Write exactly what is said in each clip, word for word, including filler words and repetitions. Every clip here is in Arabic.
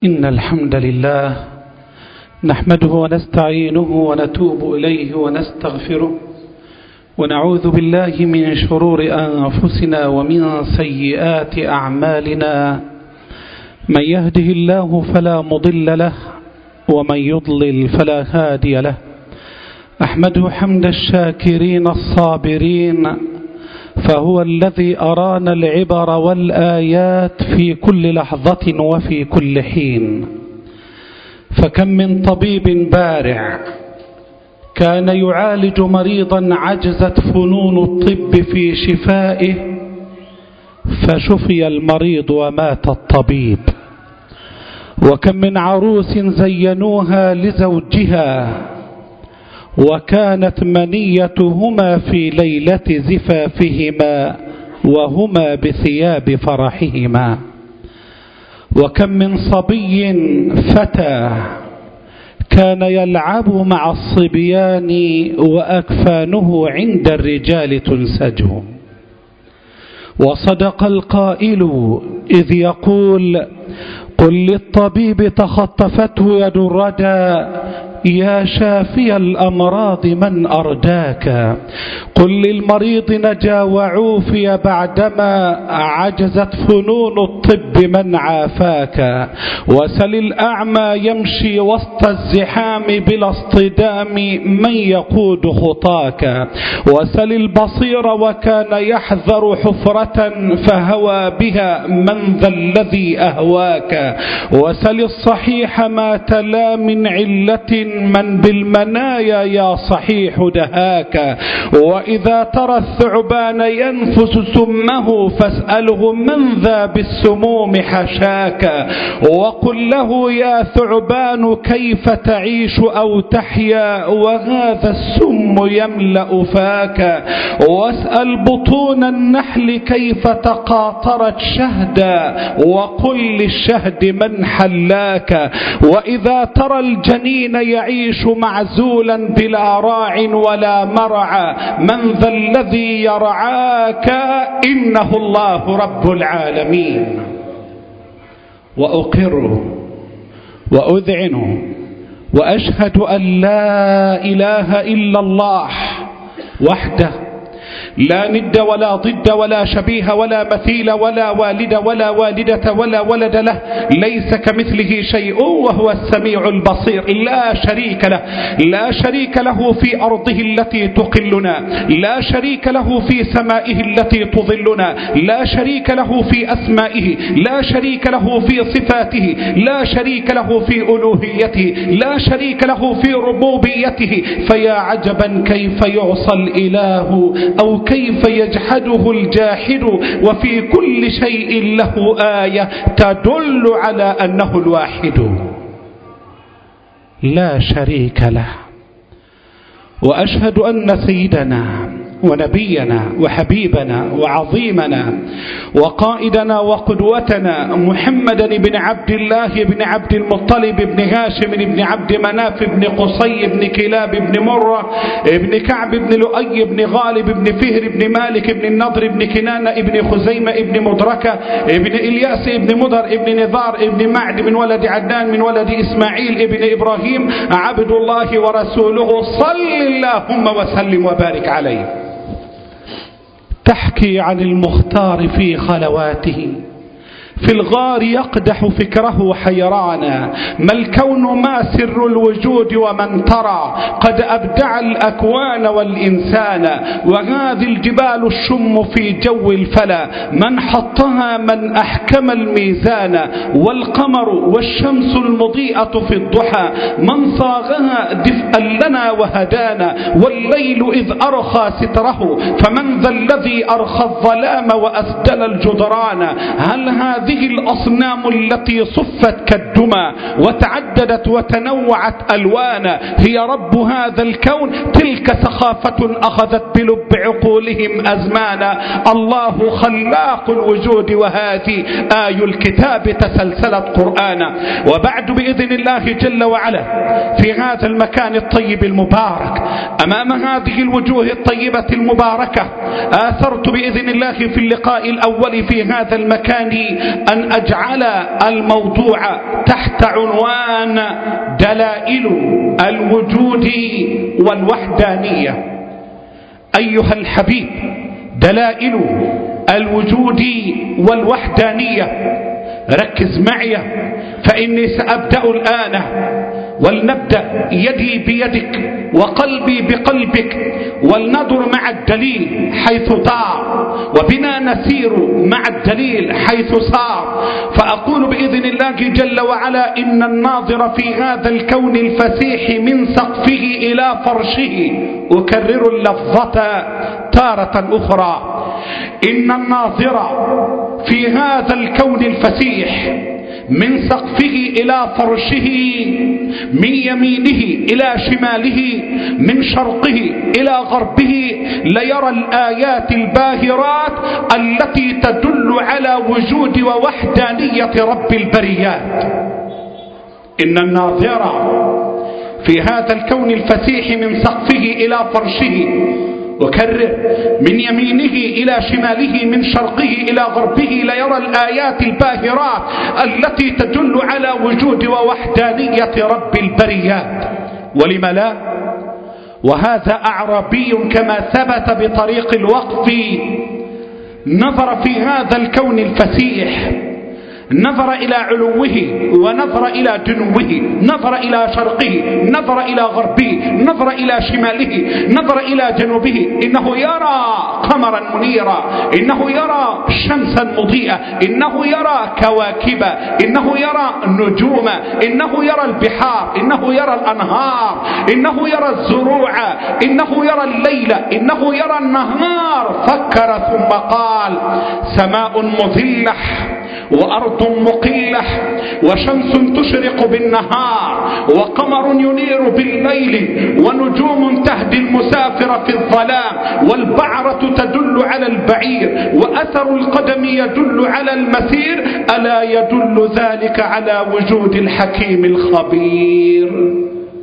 إن الحمد لله نحمده ونستعينه ونتوب إليه ونستغفره ونعوذ بالله من شرور أنفسنا ومن سيئات أعمالنا. من يهده الله فلا مضل له ومن يضلل فلا هادي له. أحمده حمد الشاكرين الصابرين، فهو الذي أرانا العبر والآيات في كل لحظة وفي كل حين. فكم من طبيب بارع كان يعالج مريضا عجزت فنون الطب في شفائه، فشفي المريض ومات الطبيب. وكم من عروس زينوها لزوجها وكانت منيتهما في ليلة زفافهما وهما بثياب فرحهما. وكم من صبي فتى كان يلعب مع الصبيان وأكفانه عند الرجال تنسج. وصدق القائل إذ يقول: قل للطبيب تخطفته يد الردى يا شافي الأمراض من أرداك. قل للمريض نجا وعوفي بعدما عجزت فنون الطب من عافاك. وسل الأعمى يمشي وسط الزحام بلا اصطدام من يقود خطاك. وسل البصير وكان يحذر حفرة فهوى بها من ذا الذي أهواك. وسل الصحيح ما تلا من علة من بالمنايا يا صحيح دهاك. وإذا ترى الثعبان ينفس سمه فاسأله من ذا بالسموم حشاك. وقل له يا ثعبان كيف تعيش أو تحيا وهذا السم يملأ فاك. واسأل بطون النحل كيف تقاطرت شهدا وقل للشهد من حلاك. وإذا ترى الجنين يعيش معزولا بلا راع ولا مرعى من ذا الذي يرعاك إنه الله رب العالمين. وأقر وأذعن وأشهد أن لا إله إلا الله وحده لا ند ولا ضد ولا شبيه ولا مثيل ولا والد ولا والدة ولا ولد له، ليس كمثله شيء وهو السميع البصير. لا شريك له، لا شريك له في أرضه التي تقلنا، لا شريك له في سمائه التي تظلنا، لا شريك له في أسمائه، لا شريك له في صفاته، لا شريك له في ألوهيته، لا شريك له في ربوبيته. فيا عجبا كيف يعصى الإله أو كيف يجحده الجاحد، وفي كل شيء له آية تدل على أنه الواحد لا شريك له. وأشهد أن سيدنا ونبينا وحبيبنا وعظيمنا وقائدنا وقدوتنا محمدا بن عبد الله بن عبد المطلب بن هاشم بن عبد مناف بن قصي بن كلاب بن مرة بن كعب بن لؤي بن غالب بن فهر بن مالك بن النضر بن كنانة بن خزيمة بن مدركة بن إلياس بن مدر بن نظار بن معد من ولد عدنان من ولد إسماعيل بن إبراهيم عبد الله ورسوله صل اللهم وسلم وبارك عليه. تحكي عن المختار في خلواته في الغار يقدح فكره حيرانا. ما الكون ما سر الوجود ومن ترى قد أبدع الأكوان والإنسان. وهذه الجبال الشم في جو الفلا من حطها من أحكم الميزان. والقمر والشمس المضيئة في الضحى من صاغها دفئا لنا وهدانا. والليل إذ أرخى ستره فمن ذا الذي أرخى الظلام وأسدل الجدران. هل هذه هذه الأصنام التي صفت كالدمى وتعددت وتنوعت ألوانا هي رب هذا الكون؟ تلك سخافة أخذت بلب عقولهم أزمانا. الله خلاق الوجود وهذه آي الكتاب تسلسلت قرآنا. وبعد بإذن الله جل وعلا في هذا المكان الطيب المبارك أمام هذه الوجوه الطيبة المباركة آثرت بإذن الله في اللقاء الأول في هذا المكان أن أجعل الموضوع تحت عنوان دلائل الوجود والوحدانية. أيها الحبيب، دلائل الوجود والوحدانية، ركز معي فإني سأبدأ الآن، ولنبدأ يدي بيدك وقلبي بقلبك، ولنضر مع الدليل حيث دار، وبنا نسير مع الدليل حيث صار. فأقول بإذن الله جل وعلا إن الناظر في هذا الكون الفسيح من سقفه إلى فرشه، أكرر اللفظة تارة أخرى، إن الناظر في هذا الكون الفسيح من سقفه إلى فرشه، من يمينه إلى شماله، من شرقه إلى غربه، ليرى الآيات الباهرات التي تدل على وجود ووحدانية رب البريات. إن الناظر في هذا الكون الفسيح من سقفه إلى فرشه، وكرر، من يمينه إلى شماله، من شرقه إلى غربه، ليرى الآيات الباهرات التي تدل على وجود ووحدانية رب البريات. ولم لا؟ وهذا أعرابي كما ثبت بطريق الوقف نظر في هذا الكون الفسيح، نظر إلى علوه ونظر إلى دنوه، نظر إلى شرقه، نظر إلى غربه، نظر إلى شماله، نظر إلى جنوبه، إنه يرى قمرا منيرا، إنه يرى شمسا مضيئة، إنه يرى كواكب، إنه يرى نجوم، إنه يرى البحار، إنه يرى الأنهار، إنه يرى الزروع، إنه يرى الليل، إنه يرى النهار. فكر ثم قال: سماء مظلة، وأرض مقلة، وشمس تشرق بالنهار، وقمر ينير بالليل، ونجوم تهدي المسافر في الظلام، والبعرة تدل على البعير، وأثر القدم يدل على المسير، ألا يدل ذلك على وجود الحكيم الخبير؟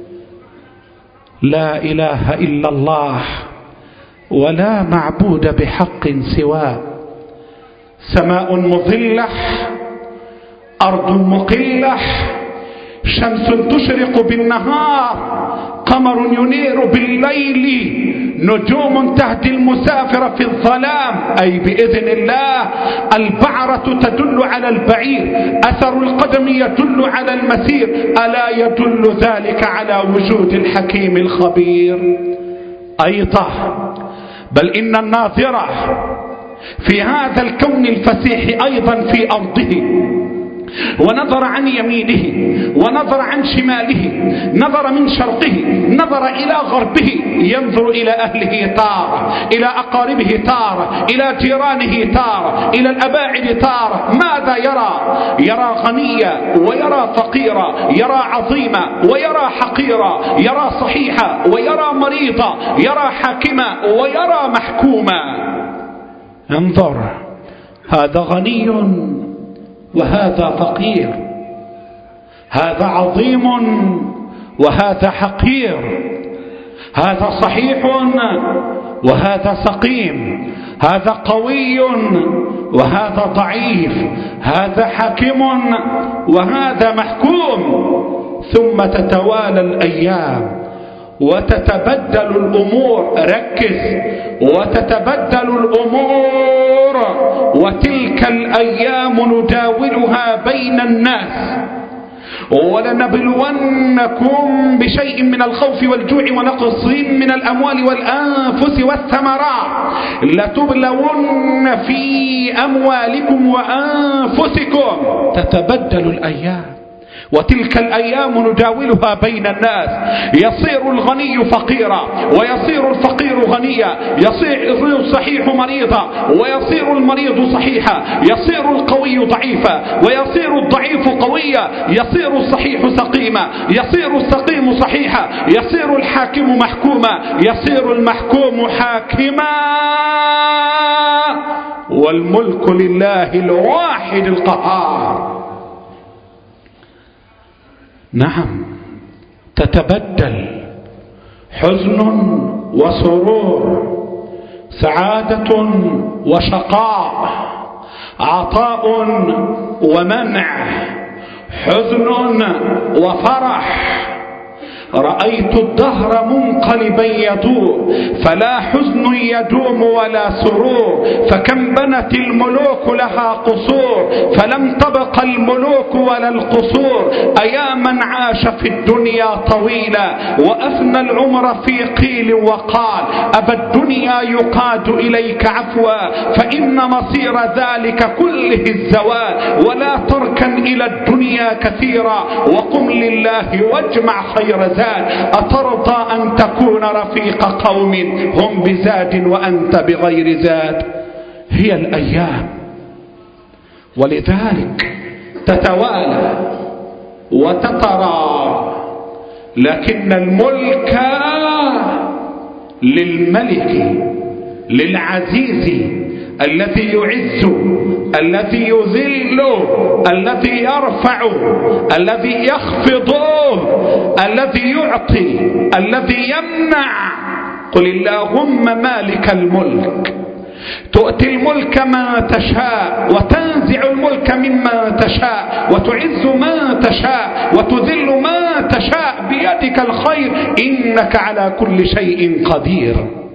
لا إله إلا الله ولا معبود بحق سواه. سماء مظلة، أرض مقلة، شمس تشرق بالنهار، قمر ينير بالليل، نجوم تهدي المسافر في الظلام، أي بإذن الله. البعرة تدل على البعير، أثر القدم يدل على المسير، ألا يدل ذلك على وجود الحكيم الخبير؟ أيضا بل إن الناظرة في هذا الكون الفسيح أيضا في أرضه، ونظر عن يمينه ونظر عن شماله، نظر من شرقه، نظر إلى غربه، ينظر إلى أهله تارة، إلى أقاربه تارة، إلى جيرانه تارة، إلى الأباعد تارة. ماذا يرى؟ يرى غنيا ويرى فقيرا، يرى عظيما ويرى حقيرا، يرى صحيحا ويرى مريضا، يرى حاكما ويرى محكوما. انظر، هذا غني وهذا فقير، هذا عظيم وهذا حقير، هذا صحيح وهذا سقيم، هذا قوي وهذا ضعيف، هذا حاكم وهذا محكوم. ثم تتوالى الأيام وتتبدل الأمور، ركز، وتتبدل الأمور، وتلك الأيام نداولها بين الناس، ولنبلونكم بشيء من الخوف والجوع ونقص من الأموال والأنفس والثمرات، لتبلون في أموالكم وأنفسكم. تتبدل الأيام، وتلك الأيام نداولها بين الناس، يصير الغني فقيرا، ويصير الفقير غنيا، يصير الصحيح مريضا، ويصير المريض صحيحا، يصير القوي ضعيفا، ويصير الضعيف قويا، يصير الصحيح سقيما، يصير السقيم صحيحا، يصير الحاكم محكوما، يصير المحكوم حاكما، والملك لله الواحد القهار. نعم، تتبدل حزن وسرور، سعادة وشقاء، عطاء ومنع، حزن وفرح. رأيت الدهر منقلبا يدور، فلا حزن يدوم ولا سرور. فكم بنت الملوك لها قصور، فلم تبق الملوك ولا القصور. أيا من عاش في الدنيا طويلا وأفنى العمر في قيل وقال، أبا الدنيا يقاد إليك عفوا، فإن مصير ذلك كله الزوال. ولا تركن إلى الدنيا كثيرا، وقم لله واجمع خير زاد. أترضى أن تكون رفيق قوم هم بزاد وأنت بغير زاد؟ هي الأيام، ولذلك تتوالى وتترى. لكن الملك للملك، للعزيز الذي يعز، الذي يذل، الذي يرفع، الذي يخفض، الذي يعطي، الذي يمنع. قل اللهم مالك الملك تؤتي الملك من تشاء، وتنزع الملك ممن تشاء، وتعز من تشاء، وتذل من تشاء، بيدك الخير، إنك على كل شيء قدير.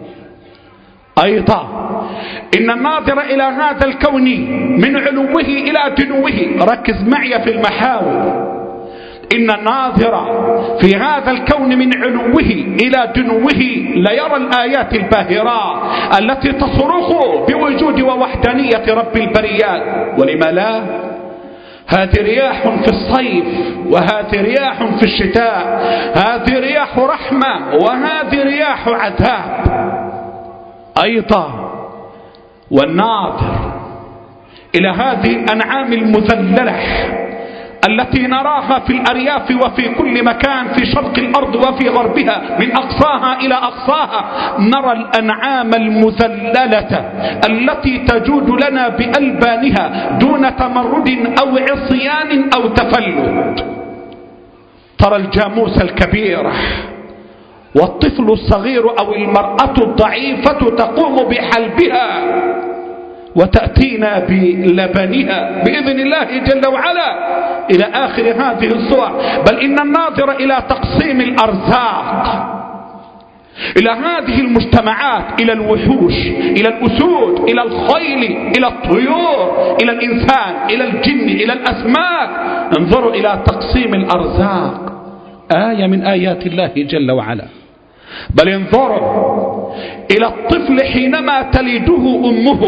أيضا إن الناظر إلى هذا الكون من علوه إلى دنوه، ركز معي في المحاور، إن الناظر في هذا الكون من علوه إلى دنوه ليرى الآيات الباهرات التي تصرخ بوجود ووحدانية رب البريات. ولما لا؟ هذه رياح في الصيف، وهذه رياح في الشتاء، هذه رياح رحمة وهذه رياح عذاب. أيضا والناظر إلى هذه الأنعام المذللة التي نراها في الأرياف وفي كل مكان، في شرق الأرض وفي غربها، من أقصاها إلى أقصاها، نرى الأنعام المذللة التي تجود لنا بألبانها دون تمرد أو عصيان أو تفلت. ترى الجاموس الكبيرة والطفل الصغير أو المرأة الضعيفة تقوم بحلبها وتأتينا بلبنها بإذن الله جل وعلا إلى آخر هذه الصور. بل إن الناظر إلى تقسيم الأرزاق، إلى هذه المجتمعات، إلى الوحوش، إلى الأسود، إلى الخيل، إلى الطيور، إلى الإنسان، إلى الجن، إلى الأسماك، انظروا إلى تقسيم الأرزاق، آية من آيات الله جل وعلا. بل انظروا إلى الطفل حينما تلده أمه،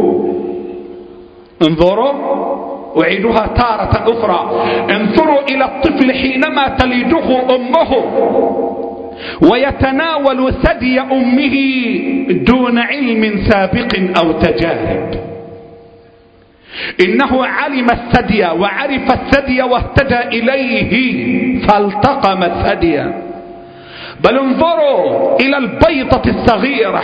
انظروا، أعيدها تارة أخرى، انظروا إلى الطفل حينما تلده أمه ويتناول ثدي أمه دون علم سابق أو تجارب. إنه علم الثدي وعرف الثدي واهتدى إليه فالتقم الثدي. بل انظروا إلى البيضة الصغيرة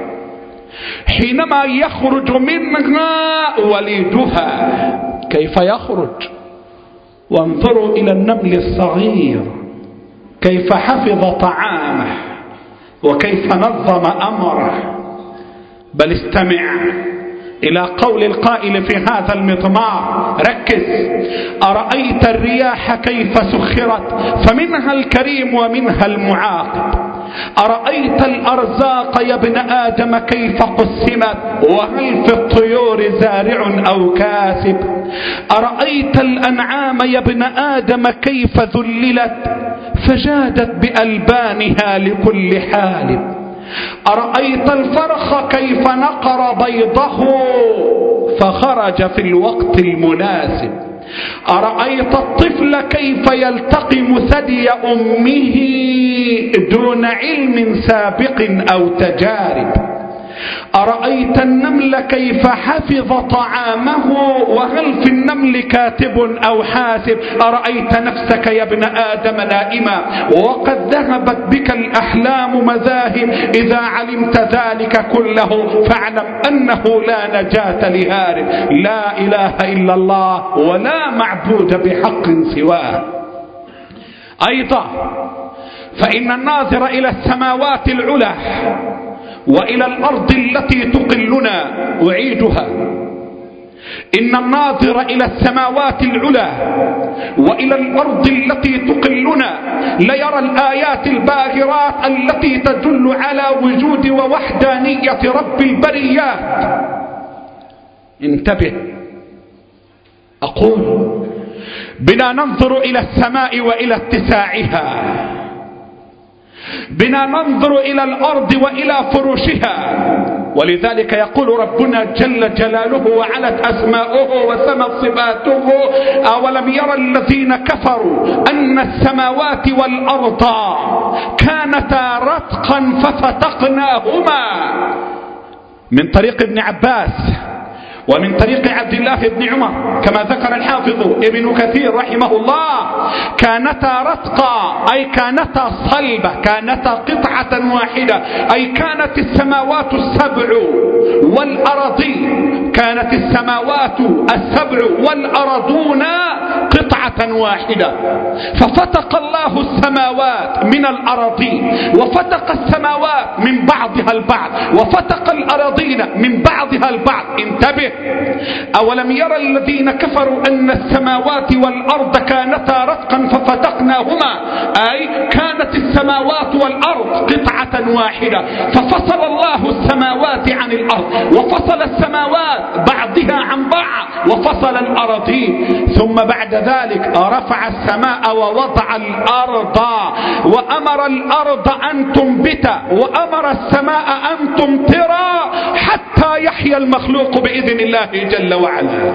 حينما يخرج منها وليدها كيف يخرج، وانظروا إلى النمل الصغير كيف حفظ طعامه وكيف نظم أمره. بل استمع إلى قول القائل في هذا المضمار، ركز، أرأيت الرياح كيف سخرت فمنها الكريم ومنها المعاقب. أرأيت الأرزاق يا ابن آدم كيف قسمت وهل في الطيور زارع أو كاسب. أرأيت الأنعام يا ابن آدم كيف ذللت فجادت بألبانها لكل حالب. أرأيت الفرخ كيف نقر بيضه فخرج في الوقت المناسب. أرأيت الطفل كيف يلتقم ثدي أمه دون علم سابق أو تجارب. أرأيت النمل كيف حفظ طعامه وهل في النمل كاتب أو حاسب. أرأيت نفسك يا ابن آدم نائما وقد ذهبت بك الأحلام مذاهب. إذا علمت ذلك كله فاعلم أنه لا نجاة لهارب. لا إله إلا الله ولا معبود بحق سواه. أيضا فإن الناظر إلى السماوات العلى وإلى الأرض التي تقلنا، أعيدها، إن الناظر إلى السماوات العلى وإلى الأرض التي تقلنا ليرى الآيات الباهرات التي تدل على وجود ووحدانية رب البريات. انتبه، أقول بنا ننظر إلى السماء وإلى اتساعها، بنا ننظر إلى الأرض وإلى فرشها، ولذلك يقول ربنا جل جلاله وعلت أسماؤه وسمت صفاته: أولم يرى الذين كفروا أن السماوات والأرض كانتا رتقا ففتقناهما. من طريق ابن عباس ومن طريق عبد الله بن عمر كما ذكر الحافظ ابن كثير رحمه الله: كانتا رتقا أي كانتا صلبة، كانتا قطعة واحدة، أي كانت السماوات السبع والأرضين، كانت السماوات السبع والأرضون قطعة واحدة، ففتق الله السماوات من الأراضين، وفتق السماوات من بعضها البعض، وفتق الأراضين من بعضها البعض. انتبه، أولم يرى الذين كفروا أن السماوات والأرض كانتا رتقا ففتقناهما، أي كانت السماوات والأرض قطعة واحدة، ففصل الله السماوات عن الأرض، وفصل السماوات بعضها عن بعض، وفصل الأراضين. ثم بعد ذلك رفع السماء ووضع الأرض، وأمر الأرض أن تنبت، وأمر السماء أن تمطر، حتى يحيى المخلوق بإذن الله جل وعلا.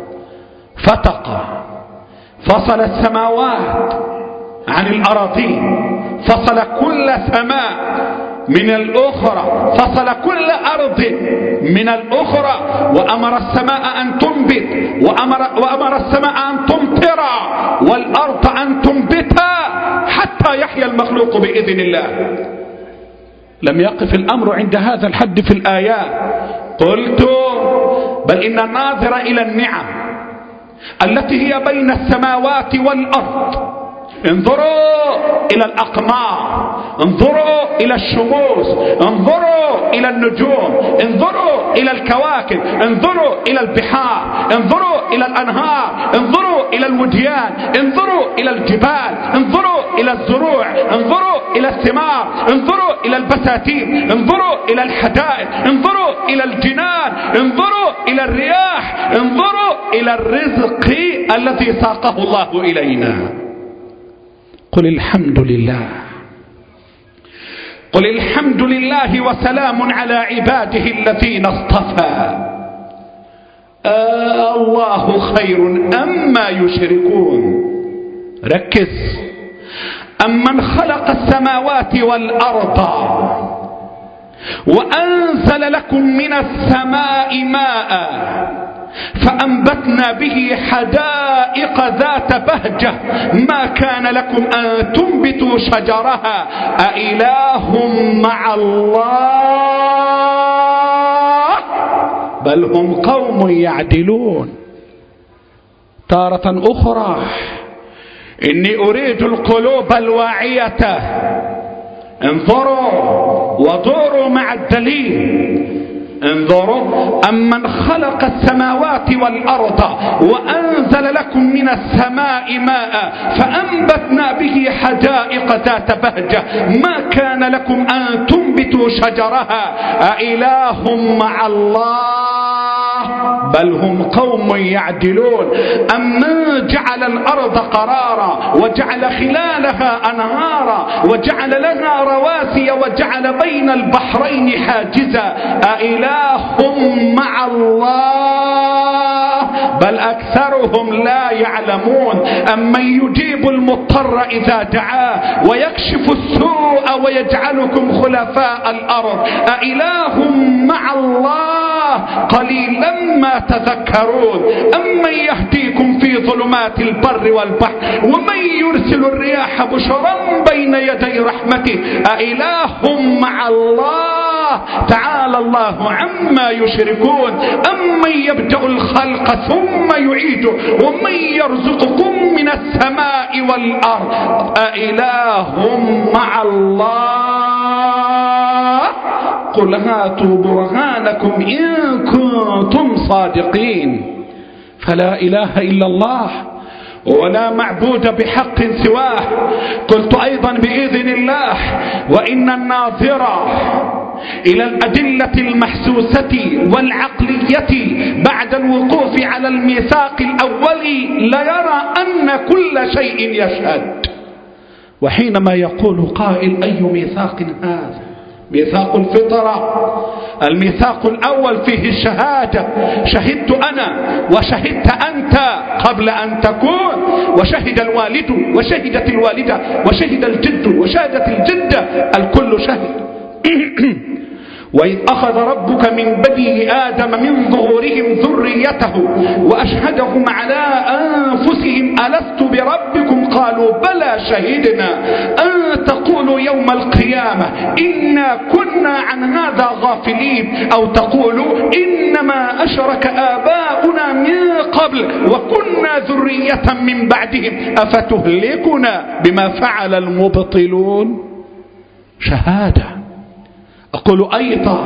فتق، فصل السماوات عن الأراضين، فصل كل سماء من الأخرى، فصل كل أرض من الأخرى، وأمر السماء أن تنبت، وأمر, وأمر السماء أن تمطر، والأرض أن تنبت، حتى يحيى المخلوق بإذن الله. لم يقف الأمر عند هذا الحد في الآيات، قلت بل إن الناظر إلى النعم التي هي بين السماوات والأرض، انظروا إلى الأقمار، انظروا إلى الشموس، انظروا إلى النجوم، انظروا إلى الكواكب، انظروا إلى البحار، انظروا إلى الأنهار، انظروا إلى الوديان، انظروا إلى الجبال، انظروا إلى الزروع، انظروا إلى الثمار، انظروا إلى البساتين، انظروا إلى الحدائق، انظروا إلى الجنان، انظروا إلى الرياح، انظروا إلى الرزق الذي ساقه الله إلينا. قل الحمد لله، قل الحمد لله وسلام على عباده الذين اصطفى، آه الله خير أما يشركون. ركز، أمن خلق السماوات والأرض وأنزل لكم من السماء ماء فأنبتنا به حدائق ذات بهجة ما كان لكم أن تنبتوا شجرها أإله مع الله بل هم قوم يعدلون. تارة أخرى إني أريد القلوب الواعية، انظروا ودوروا مع الدليل. انظروا، أمن خلق السماوات والأرض وأنزل لكم من السماء ماء فأنبتنا به حدائق ذات بهجة ما كان لكم أن تنبتوا شجرها أإله مع الله بل هم قوم يعدلون. أمن جعل الأرض قرارا وجعل خلالها أنهارا وجعل لها رواسي وجعل بين البحرين حاجزا أإله مع الله بل أكثرهم لا يعلمون. أمن يجيب المضطر إذا دعاه ويكشف السوء ويجعلكم خلفاء الأرض أإله مع الله قليلا ما تذكرون. أمن يهديكم في ظلمات البر والبحر ومن يرسل الرياح بشرا بين يدي رحمته أإله مع الله تعالى الله عما يشركون. أمن يبدأ الخلق ثم يعيده ومن يرزقكم من السماء والأرض أإله مع الله قل هاتوا برهانكم إن كنتم صادقين. فلا إله إلا الله ولا معبود بحق سواه. قلت أيضا بإذن الله: وإن الناظر إلى الأدلة المحسوسة والعقلية بعد الوقوف على الميثاق الأولي ليرى أن كل شيء يشهد. وحينما يقول قائل: أي ميثاق هذا؟ ميثاق الفطرة. الميثاق الأول فيه الشهادة، شهدت أنا وشهدت أنت قبل أن تكون، وشهد الوالد وشهدت الوالدة وشهد الجد وشهدت الجدة، الكل شهد. وإذ أخذ ربك من بني آدم من ظهورهم ذريته وأشهدهم على أنفسهم ألست بربكم قالوا بلى شهدنا أن تقولوا يوم القيامة إنا كنا عن هذا غافلين، أو تقولوا إنما أشرك آباؤنا من قبل وكنا ذرية من بعدهم أفتهلكنا بما فعل المبطلون. شهادة. أقول أيضا،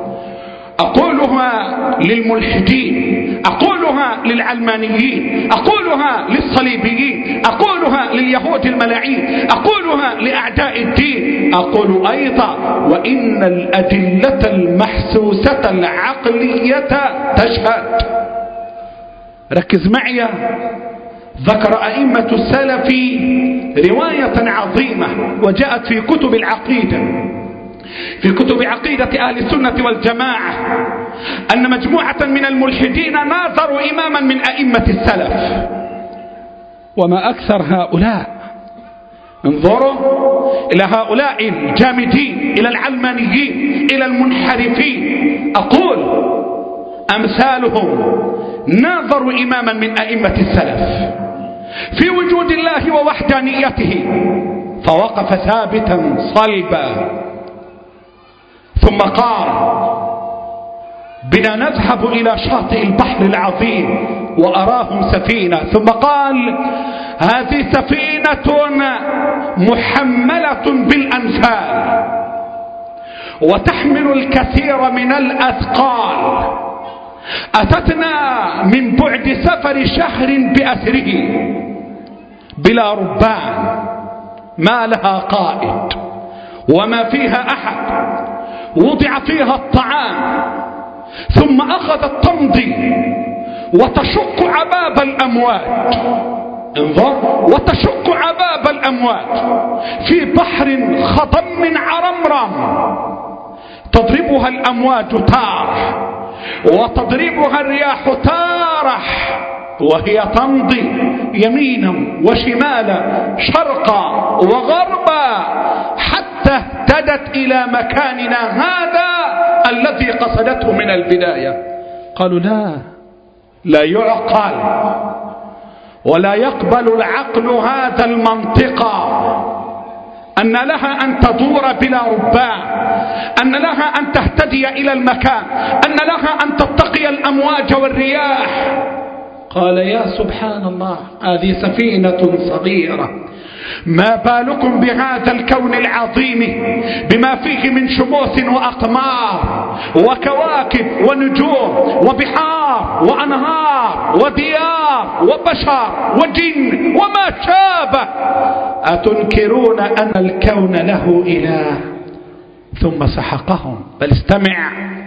أقولها للملحدين، أقولها للعلمانيين، أقولها للصليبيين، أقولها لليهود الملاعين، أقولها لأعداء الدين. أقول أيضا: وإن الأدلة المحسوسة العقلية تشهد. ركز معي. ذكر أئمة السلف رواية عظيمة وجاءت في كتب العقيدة، في كتب عقيدة أهل السنة والجماعة، أن مجموعة من الملحدين ناظروا إماما من أئمة السلف. وما أكثر هؤلاء. انظروا إلى هؤلاء الجامدين، إلى العلمانيين، إلى المنحرفين. أقول أمثالهم ناظروا إماما من أئمة السلف في وجود الله ووحدانيته فوقف ثابتا صلبا، ثم قال: بنا نذهب إلى شاطئ البحر العظيم وأراهم سفينة. ثم قال: هذه سفينة محملة بالأنفال وتحمل الكثير من الأثقال، أتتنا من بعد سفر شهر بأسره بلا ربان، ما لها قائد وما فيها أحد، وضع فيها الطعام ثم أخذت تمضي وتشق عباب الأمواج. انظر، وتشق عباب الأمواج في بحر خضم عرمرم، تضربها الأمواج تارح وتضربها الرياح تارح، وهي تمضي يمينا وشمالا شرقا وغربا حتى اهتدت إلى مكاننا هذا الذي قصدته من البداية. قالوا: لا لا يعقل ولا يقبل العقل هذا المنطق، أن لها أن تدور بلا ربان، أن لها أن تهتدي إلى المكان، أن لها أن تتقي الأمواج والرياح. قال: يا سبحان الله، هذه سفينة صغيرة، ما بالكم بهذا الكون العظيم بما فيه من شموس وأقمار وكواكب ونجوم وبحار وأنهار وديار وبشر وجن وما شابه، أتنكرون أن الكون له إله؟ ثم سحقهم. بل استمع،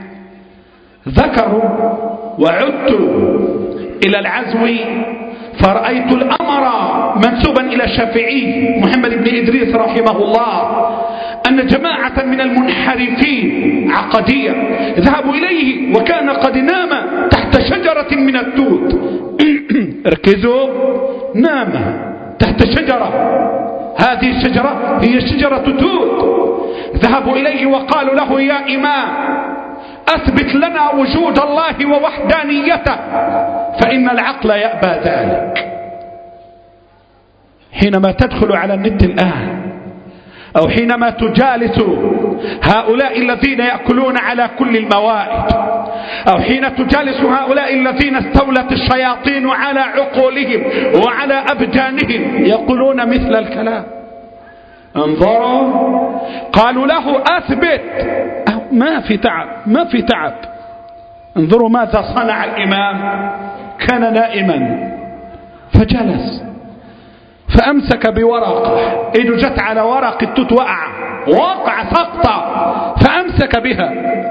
ذكروا وعدت إلى العزو فرأيت الأمر منسوبا إلى الشافعي محمد بن إدريس رحمه الله أن جماعة من المنحرفين عقدية ذهبوا إليه وكان قد نام تحت شجرة من التوت. ركزوا، نام تحت شجرة، هذه الشجرة هي شجرة توت. ذهبوا إليه وقالوا له: يا إمام، أثبت لنا وجود الله ووحدانيته، فإن العقل يأبى ذلك. حينما تدخل على النت الآن أو حينما تجالس هؤلاء الذين يأكلون على كل الموائد، أو حين تجالس هؤلاء الذين استولت الشياطين على عقولهم وعلى أبدانهم، يقولون مثل الكلام. انظروا، قالوا له: أثبت. ما في تعب ما في تعب. انظروا ماذا صنع الإمام، كان نائما فجلس فأمسك بورقة، إيده جت على ورق التوت وقع وقع سقطة فأمسك بها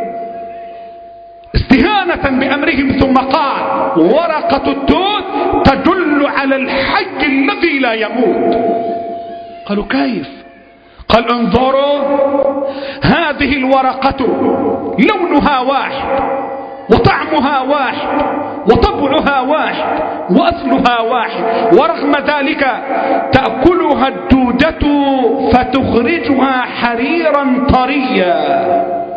استهانة بأمرهم، ثم قال: ورقة التوت تدل على الحي الذي لا يموت. قالوا: كيف؟ قال: انظروا، هذه الورقة لونها واحد وطعمها واحد وطبعها واحد وأصلها واحد، ورغم ذلك تأكلها الدودة فتخرجها حريرا طريا،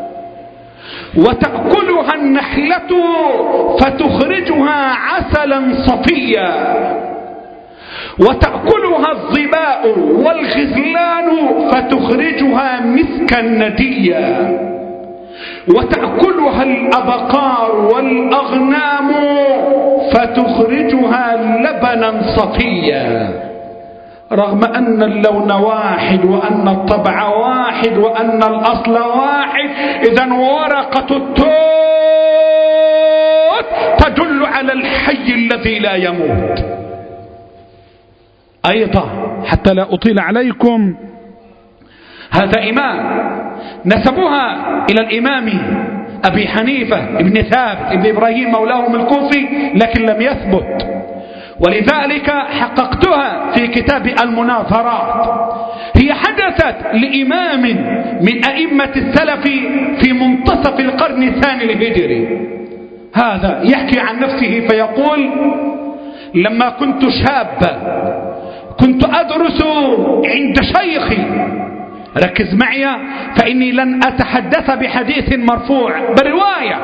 وتأكلها النحلة فتخرجها عسلا صفيا، وتأكلها الظباء والغزلان فتخرجها مسكا نديا، وتأكلها الأبقار والأغنام فتخرجها لبنا صفيا. رغم أن اللون واحد وأن الطبع واحد وأن الأصل واحد، إذن ورقة التوت تدل على الحي الذي لا يموت. أيضا حتى لا أطيل عليكم، هذا إمام نسبوها إلى الإمام أبي حنيفة ابن ثابت ابن إبراهيم مولاهم الكوفي، لكن لم يثبت، ولذلك حققتها في كتاب المناظرات. هي حدثت لإمام من أئمة السلف في منتصف القرن الثاني الهجري. هذا يحكي عن نفسه فيقول: لما كنت شابا كنت أدرس عند شيخي، ركز معي فإني لن أتحدث بحديث مرفوع برواية.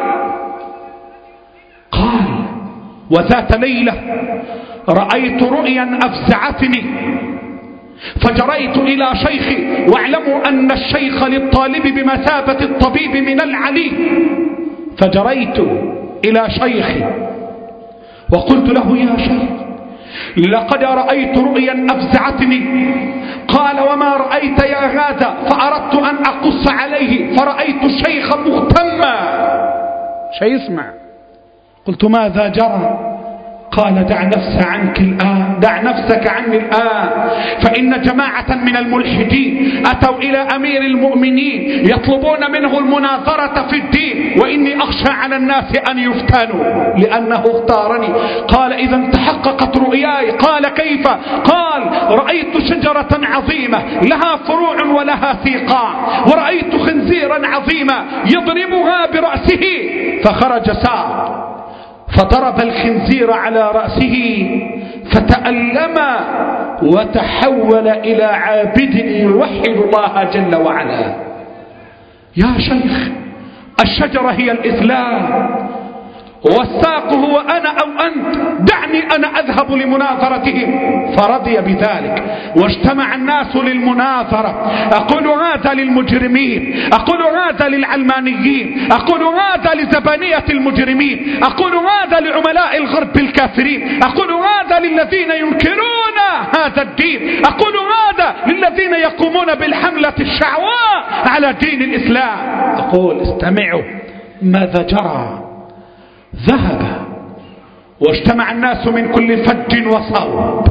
قال: وذات ليلة رأيت رؤيا أفزعتني فجريت إلى شيخي، واعلموا أن الشيخ للطالب بمثابة الطبيب من العليم، فجريت إلى شيخي وقلت له: يا شيخ، لقد رأيت رؤيا أفزعتني. قال: وما رأيت يا هذا؟ فأردت أن أقص عليه فرأيت الشيخ مهتما. شيء اسمع. قلت: ماذا جرى؟ قال: دع نفسك عنك الآن دع نفسك عني الآن، فإن جماعة من الملحدين أتوا إلى أمير المؤمنين يطلبون منه المناظرة في الدين، وإني أخشى على الناس أن يفتنوا لأنه اختارني. قال: إذا تحققت رؤياي. قال: كيف؟ قال: رأيت شجرة عظيمة لها فروع ولها سيقان، ورأيت خنزيرا عظيما يضربها برأسه، فخرج سار فضرب الخنزير على رأسه فتألم وتحول إلى عابد يوحد الله جل وعلا. يا شيخ، الشجرة هي الإسلام والساق هو أنا أو أنت، دعني أنا أذهب لمناظرتهم. فرضي بذلك واجتمع الناس للمناظرة. أقول هذا للمجرمين، أقول هذا للعلمانيين، أقول هذا لزبانية المجرمين، أقول هذا لعملاء الغرب الكافرين، أقول هذا للذين ينكرون هذا الدين، أقول هذا للذين يقومون بالحملة الشعواء على دين الإسلام. أقول: استمعوا ماذا جرى. ذهب واجتمع الناس من كل فج وصوب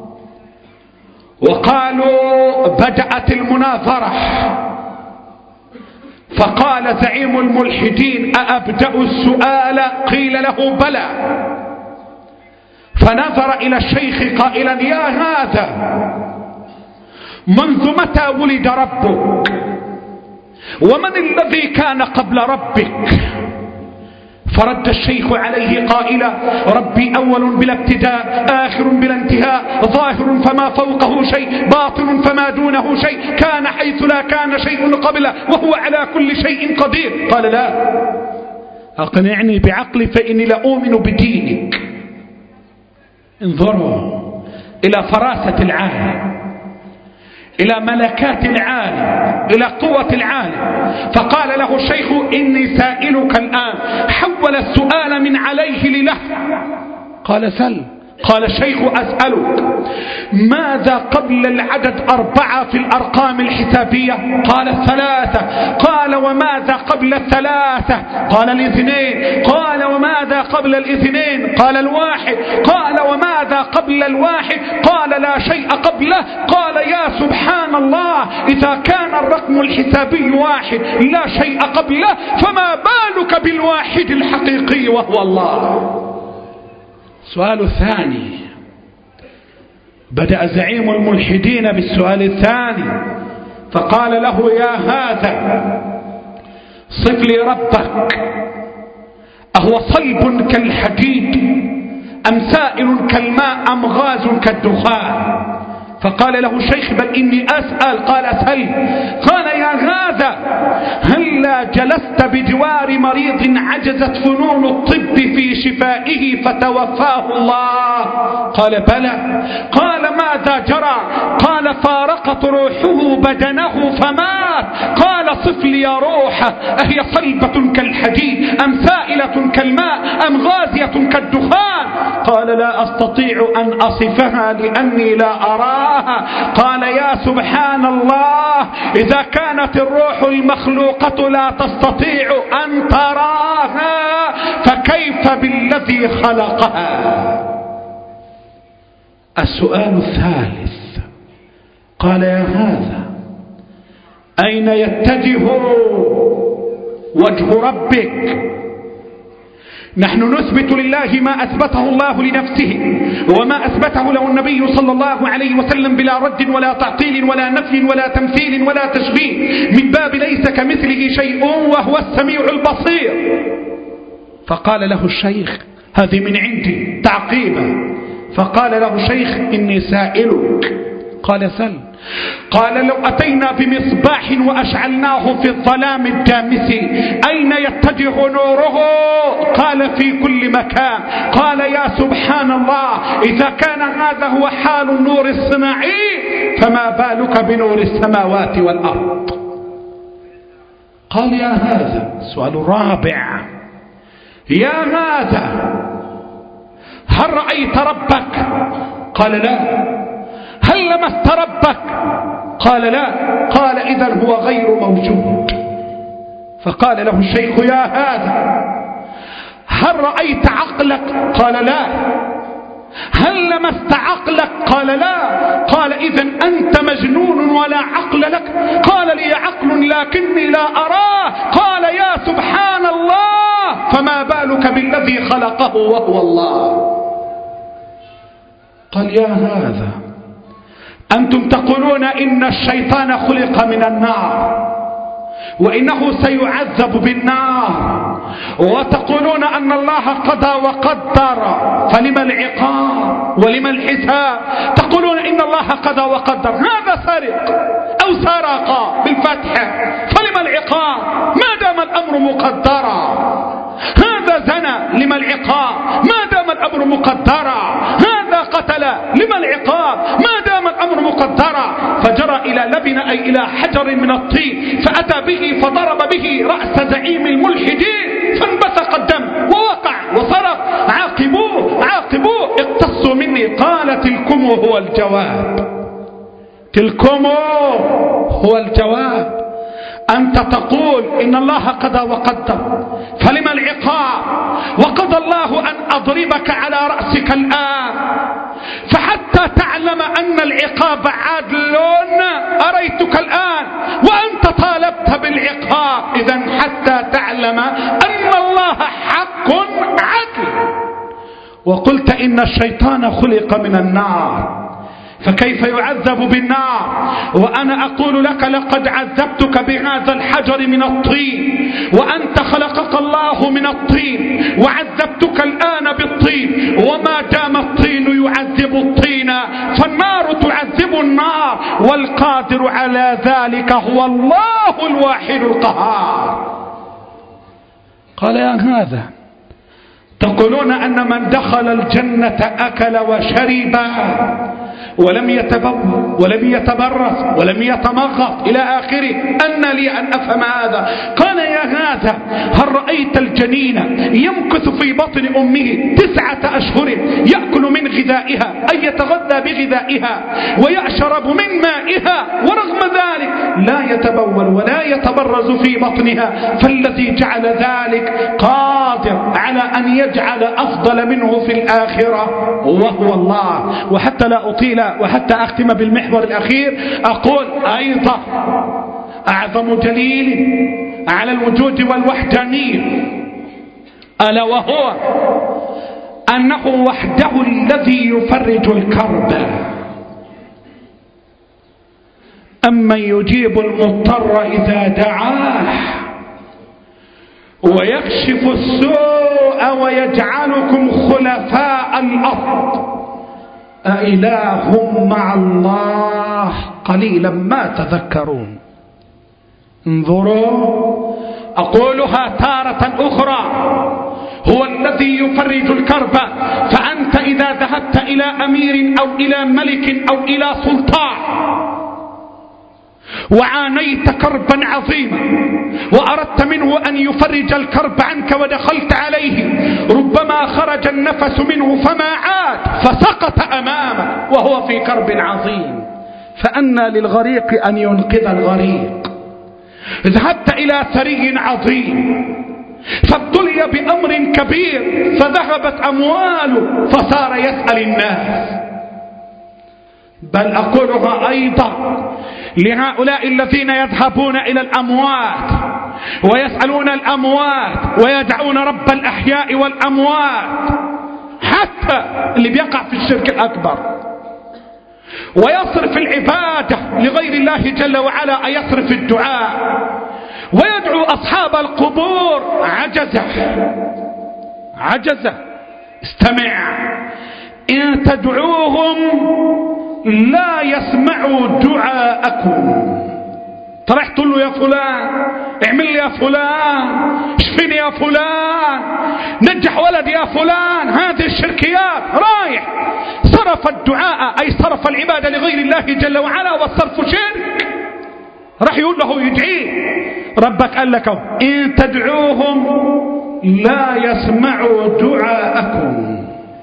وقالوا: بدأت المناظرة. فقال زعيم الملحدين: أأبدأ السؤال؟ قيل له: بلى. فنظر إلى الشيخ قائلا: يا هذا، منذ متى ولد ربك؟ ومن الذي كان قبل ربك؟ فرد الشيخ عليه قائلا: ربي أول بلا ابتداء، آخر بلا انتهاء، ظاهر فما فوقه شيء، باطن فما دونه شيء، كان حيث لا كان شيء قبله، وهو على كل شيء قدير. قال: لا، أقنعني بعقلي فإني لأؤمن بدينك. انظروا إلى فراسة العالم، إلى ملكات العالم، إلى قوة العالم. فقال له الشيخ: إني سائلك الآن. حول السؤال من عليه لله. قال: سل. قال الشيخ: أسألك ماذا قبل العدد أربعة في الأرقام الحسابية؟ قال: الثلاثة. قال: وماذا قبل الثلاثة؟ قال: الاثنين. قال: وماذا قبل الاثنين؟ قال: الواحد. قال: وماذا قبل الواحد؟ قال: لا شيء قبله. قال: يا سبحان الله، إذا كان الرقم الحسابي واحد لا شيء قبله، فما بالك بالواحد الحقيقي وهو الله؟ السؤال الثاني. بدأ زعيم الملحدين بالسؤال الثاني فقال له: يا هذا، صف لي ربك، أهو صلب كالحديد أم سائل كالماء أم غاز كالدخان؟ فقال له الشيخ: بل إني أسأل. قال: أسأل. قال: يا هذا، هلا جلست بجوار مريض عجزت فنون الطب في شفائه فتوفاه الله؟ قال: بلى. قال: ماذا جرى؟ قال: فارقت روحه بدنه فمات. قال: صف لي روحه، أهي صلبة كالحديد أم سائلة كالماء أم غازية كالدخان؟ قال: لا أستطيع أن أصفها لأني لا أراها. قال: يا سبحان الله، إذا كانت الروح المخلوقة لا تستطيع أن تراها، فكيف بالذي خلقها؟ السؤال الثالث. قال: يا هذا، أين يتجه وجه ربك؟ نحن نثبت لله ما أثبته الله لنفسه وما أثبته له النبي صلى الله عليه وسلم بلا رد ولا تعطيل ولا نفي ولا تمثيل ولا تشبيه، من باب ليس كمثله شيء وهو السميع البصير. فقال له الشيخ: هذه من عندي تعقيبا. فقال له الشيخ: إني سائلك. قال: سل. قال: لو أتينا بمصباح وأشعلناه في الظلام الدامس أين يتجه نوره؟ قال: في كل مكان. قال: يا سبحان الله، إذا كان هذا هو حال النور الصناعي، فما بالك بنور السماوات والأرض؟ قال: يا هذا، السؤال الرابع. يا هذا، هل رأيت ربك؟ قال: لا. هل لمست ربك؟ قال: لا. قال: إذن هو غير موجود. فقال له الشيخ: يا هذا، هل رأيت عقلك؟ قال: لا. هل لمست عقلك؟ قال: لا. قال: إذن أنت مجنون ولا عقل لك. قال: لي عقل لكني لا أراه. قال: يا سبحان الله، فما بالك بالذي خلقه وهو الله؟ قال: يا هذا، أنتم تقولون إن الشيطان خلق من النار وإنه سيعذب بالنار، وتقولون أن الله قضى وقدر، فلما العقاب ولما الحساب؟ تقولون إن الله قضى وقدر، هذا سرق أو سرق بالفتح، فلما العقاب ما دام الأمر مقدرا؟ هذا زنى، لما العقاب ما دام الأمر مقدرا؟ هذا قتل، لما العقاب ما دام الأمر مقدرا؟ فجرى إلى لبن، أي إلى حجر من الطين، فأتى به فضرب به رأس زعيم الملحدين فانبثق الدم ووقع وصرخ: عاقبوه عاقبوه، اقتصوا مني. قال: تلكم هو الجواب، تلكم هو الجواب. أنت تقول إن الله قضى وقدر، فلما العقاب؟ وقضى الله أن أضربك على رأسك الآن، فحتى تعلم أن العقاب عدل أريتك الآن وأنت طالبت بالعقاب. إذن حتى تعلم أن الله حق عدل. وقلت إن الشيطان خلق من النار، فكيف يعذب بالنار؟ وأنا أقول لك: لقد عذبتك بهذا الحجر من الطين، وأنت خلقك الله من الطين، وعذبتك الآن بالطين، وما دام الطين يعذب الطين فالنار تعذب النار، والقادر على ذلك هو الله الواحد القهار. قال: يا هذا، تقولون أن من دخل الجنة أكل وشرب، ولم يتبول ولم يتبرز ولم يتمغط إلى آخره. أن لي أن أفهم هذا؟ قال يا هذا هل رأيت الجنين يمكث في بطن أمه تسعة أشهر يأكل من غذائها أي يتغذى بغذائها ويشرب من مائها، ورغم ذلك لا يتبول ولا يتبرز في بطنها، فالذي جعل ذلك قادر على أن يجعل أفضل منه في الآخرة وهو الله. وحتى لا أطيل وحتى أختم بالمحور الأخير أقول أيضا أعظم دليل على الوجود والوحدانية ألا وهو أنه وحده الذي يفرج الكرب. أمن يجيب المضطر إذا دعاه ويكشف السوء ويجعلكم خلفاء الأرض أإله مع الله قليلا ما تذكرون. انظروا أقولها تارة أخرى، هو الذي يفرج الكرب. فأنت إذا ذهبت إلى أمير أو إلى ملك أو إلى سلطان وعانيت كربا عظيما وأردت منه أن يفرج الكرب عنك ودخلت عليه، ربما خرج النفس منه فما عاد فسقط أمامك وهو في كرب عظيم. فأنى للغريق أن ينقذ الغريق. ذهبت إلى ثري عظيم فابتلي بأمر كبير فذهبت أمواله فصار يسأل الناس. بل أقولها أيضا لهؤلاء الذين يذهبون إلى الأموات ويسألون الأموات ويدعون رب الأحياء والأموات، حتى اللي بيقع في الشرك الأكبر ويصرف العبادة لغير الله جل وعلا، أي يصرف الدعاء ويدعو أصحاب القبور عجزة عجزة. استمع، إن تدعوهم لا يسمعوا دعاءكم. طرح تقول له يا فلان اعمل لي يا فلان اشفيني يا فلان نجح ولدي يا فلان، هذه الشركيات رايح صرف الدعاء أي صرف العبادة لغير الله جل وعلا، والصرف شرك. راح يقول له يدعيه، ربك قال لك إن تدعوهم لا يسمعوا دعاءكم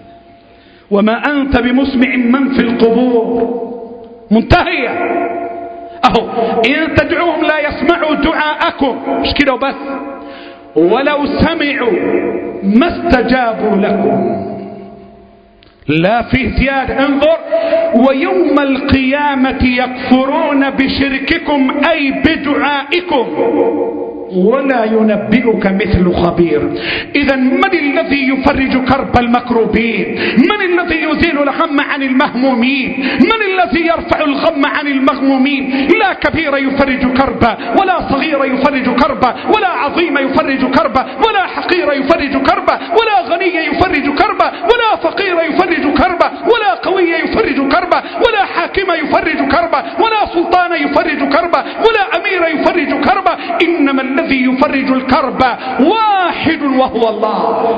وما أنت بمسمع من في القبور. منتهية أهو، إن تدعوهم لا يسمعوا دعاءكم، مش كده وبس، ولو سمعوا ما استجابوا لكم. لا فيه زيادة. انظر، ويوم القيامة يكفرون بشرككم أي بدعائكم ولا ينبئك مثل خبير. إذا من الذي يفرج كرب المكروبين؟ من الذي يزيل الغم عن المهمومين؟ من الذي يرفع الغم عن المغمومين؟ لا كبير يفرج كربا ولا صغير يفرج كربا ولا عظيم يفرج كربا ولا حقير يفرج كربا ولا غني يفرج كربا ولا فقير يفرج كربا ولا قوي يفرج كربا ولا حاكم يفرج كربا ولا سلطان يفرج كربا ولا أمير يفرج كربا. إنما الذي يفرج الكرب واحد وهو الله.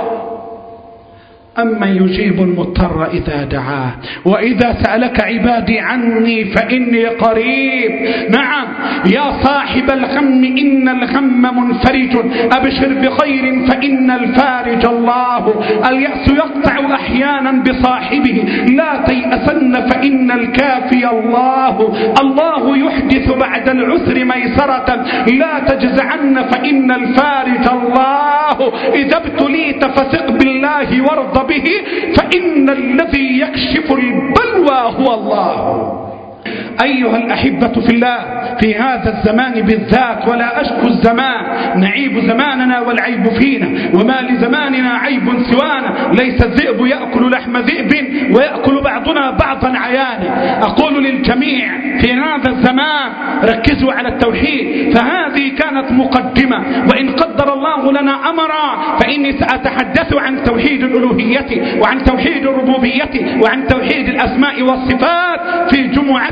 أما يجيب المضطر إذا دعاه وإذا سألك عبادي عني فإني قريب. نعم يا صاحب الغم إن الغم منفرج، أبشر بخير فإن الفارج الله. اليأس يقطع أحيانا بصاحبه، لا تيأسن فإن الكافي الله. الله يحدث بعد العسر ميسرة، لا تجزعن فإن الفارج الله. إذا ابتليت فثق بالله وارض به فإن الذي يكشف البلوى هو الله. أيها الأحبة في الله، في هذا الزمان بالذات، ولا أشكو الزمان، نعيب زماننا والعيب فينا، وما لزماننا عيب سوانا. ليس الذئب يأكل لحم ذئب ويأكل بعضنا بعضا عيانا. أقول للجميع في هذا الزمان ركزوا على التوحيد، فهذه كانت مقدمة، وإن قدر الله لنا أمرا فإني سأتحدث عن توحيد الألوهية وعن توحيد الربوبية وعن توحيد الأسماء والصفات في جمعة بعد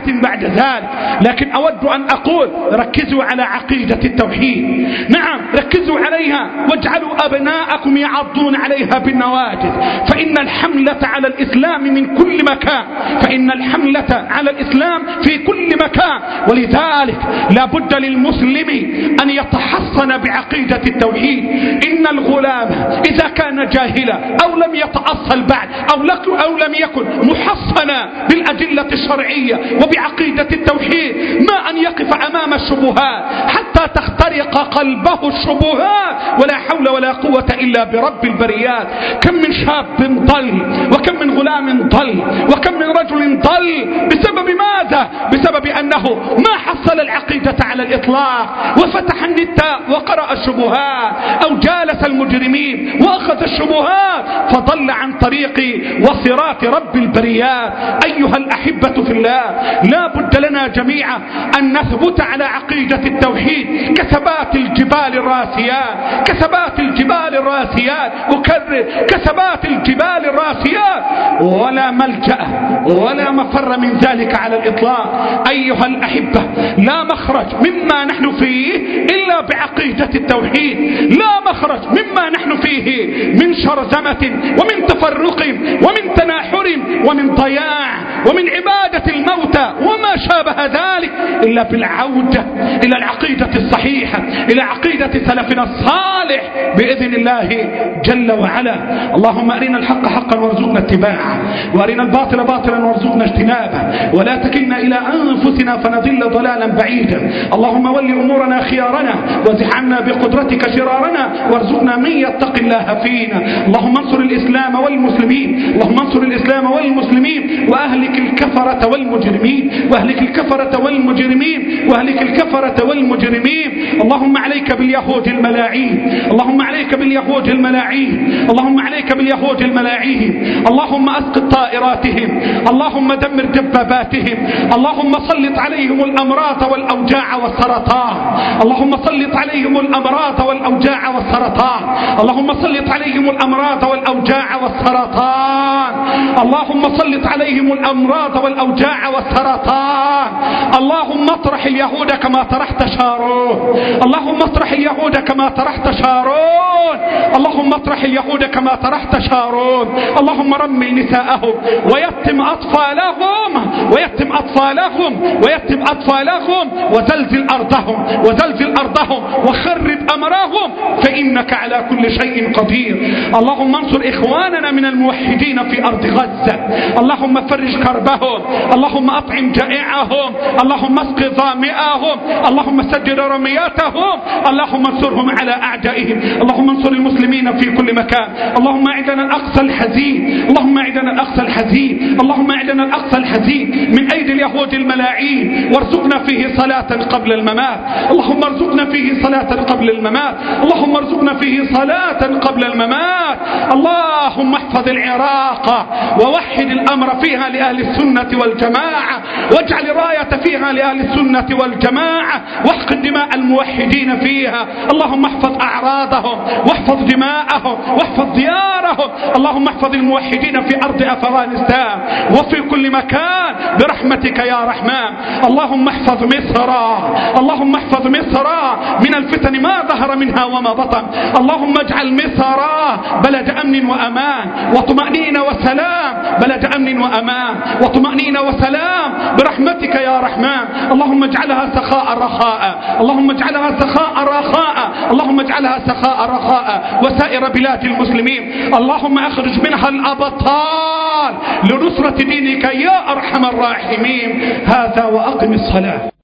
بعد ذلك. لكن أود أن أقول ركزوا على عقيدة التوحيد، نعم ركزوا عليها واجعلوا أبناءكم يعضون عليها بالنواجذ، فإن الحملة على الإسلام من كل مكان، فإن الحملة على الإسلام في كل مكان. ولذلك لا بد للمسلم أن يتحصن بعقيدة التوحيد. إن الغلام إذا كان جاهلا أو لم يتأصل بعد أو لم يكن محصنا بالأدلة الشرعية وبعقيدة التوحيد، ما أن يقف أمام الشبهات حتى تخترق قلبه الشبهات، ولا حول ولا قوة إلا برب البريات. كم من شاب ضل، وكم من غلام ضل، وكم من رجل ضل بسبب ماذا؟ بسبب أنه ما حصل العقيدة على الإطلاق، وفتح النت وقرأ الشبهات، أو جالس المجرمين وأخذ الشبهات فضل عن طريق وصراط رب البريات. أيها الأحبة في الله، لا بد لنا جميعا أن نثبت على عقيدة التوحيد كثبات الجبال الراسيات، كثبات الجبال الراسيات، أكرر كثبات الجبال الراسيات، ولا ملجأ ولا مفر من ذلك على الإطلاق. أيها الأحبة، لا مخرج مما نحن فيه إلا بعقيدة التوحيد، لا مخرج مما نحن فيه من شرذمة ومن تفرق ومن تناحر ومن ضياع ومن عبادة الموتى وما شابه ذلك إلا بالعودة إلى العقيدة الصحيحة، إلى عقيدة سلفنا الصالح بإذن الله جل وعلا. اللهم أرنا الحق حقا وارزقنا اتباعه، وأرنا الباطل باطلا وارزقنا اجتنابه، ولا تكلنا إلى أنفسنا فنضل ضلالا بعيدا. اللهم ول أمورنا خيارنا، وازح عنا بقدرتك شرارنا، وارزقنا من يتق الله فينا. اللهم انصر الإسلام والمسلمين، اللهم انصر الإسلام والمسلمين، وأهلك الكفرة والمجرمين، وأهلك الكفرة والمجرمين، وأهلك الكفرة والمجرمين. اللهم عليك باليهود الملاعين، اللهم عليك باليهود الملاعين، اللهم عليك باليهود الملاعين. اللهم أسقط طائراتهم، اللهم دمر دباباتهم، اللهم سلط عليهم الأمراض والأوجاع والسرطان، اللهم سلط عليهم الأمراض والأوجاع والسرطان، اللهم سلط عليهم الأمراض والأوجاع والسرطان، اللهم سلط عليهم الأمراض والأوجاع والسرطان. اللهم اطرح اليهود كما طرحت شارون، اللهم اطرح اليهود كما طرحت شارون، اللهم اطرح اليهود كما طرحت شارون. اللهم رمي نساءهم ويتم أطفالهم ويتم أطفالهم ويتم أطفالهم وزلزل أرضهم وزلزل أرضهم وخرب أمرهم، فإنك على كل شيء قدير. اللهم انصر إخواننا من الموحدين في أرض غزة، اللهم فرج كربهم، اللهم أطعم جائعهم، اللهم اسق ظامئهم، اللهم سدد رمياتهم، اللهم انصرهم على أعدائهم. اللهم انصر المسلمين في كل مكان. اللهم اعدنا الأقصى الحزين، اللهم اعدنا الأقصى الحزين، اللهم اعدنا الأقصى الحزين من أيدي اليهود الملاعين، وارزقنا فيه صلاة قبل الممات، اللهم ارزقنا فيه صلاة قبل الممات، اللهم ارزقنا فيه صلاة قبل الممات. اللهم احفظ العراق ووحد الأمر فيها لأهل السنة والجماعة، واجعل الراية فيها لأهل السنة والجماعة، واحقن دماء الموحدين فيها. اللهم احفظ أعراضهم واحفظ دماءهم واحفظ ديارهم. اللهم احفظ الموحدين في أرض أفغانستان وفي كل مكان برحمتك يا رحمن. اللهم احفظ مصر، اللهم احفظ مصر من الفتن ما ظهر منها وما بطن. اللهم اجعل مصر بلد أمن وأمان وطمأنينة وسلام، بلد أمن وأمان وطمأنينة وسلام برحمتك يا رحمن. اللهم اجعلها سخاء رخاء، اللهم اجعلها سخاء رخاء، اللهم اجعلها سخاء رخاء وسائر بلاد المسلمين. اللهم اخرج منها الأبطال لنصرة دينك يا أرحم الراحمين. هذا وأقم الصلاة.